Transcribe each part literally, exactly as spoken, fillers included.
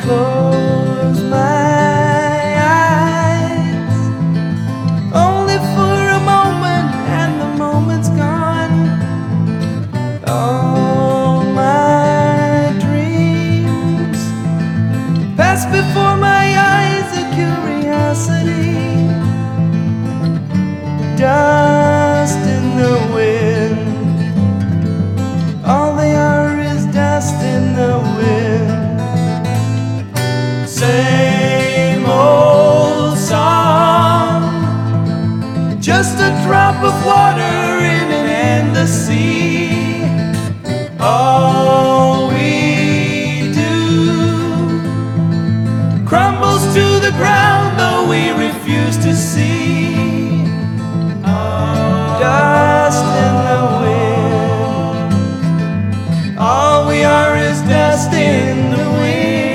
close my eyes, only for a moment, and the moment's gone. All my dreams pass before my eyes, a curiosity, dust in the wind. All they are is dust in the wind. Same old song, just a drop of water in an endless sea. All we do crumbles to the ground, though we refuse to see. Dust in the wind. All we are is dust in the wind.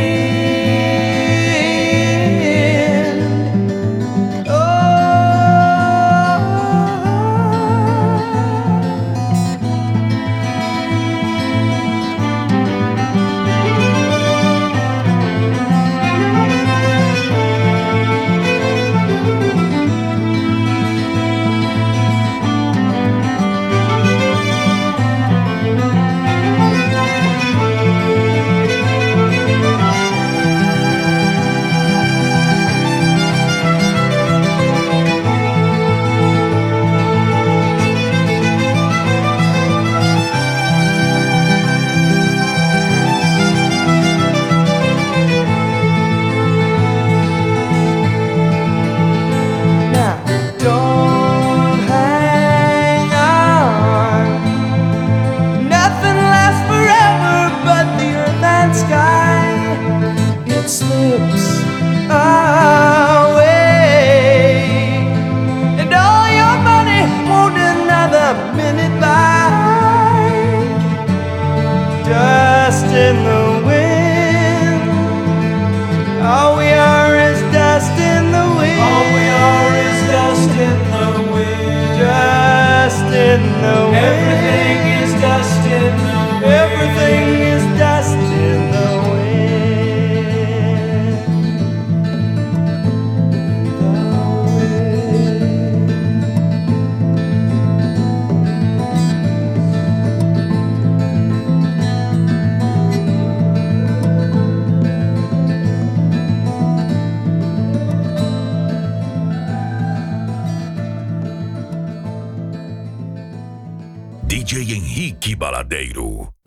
Slips away, and all your money won't another minute buy. Dust in the wind. All we are is dust in the wind. All we are is dust in the wind. Dust in the wind. Everything is dust in the wind. Everything is dust in the wind. D J Henrique Baladeiro.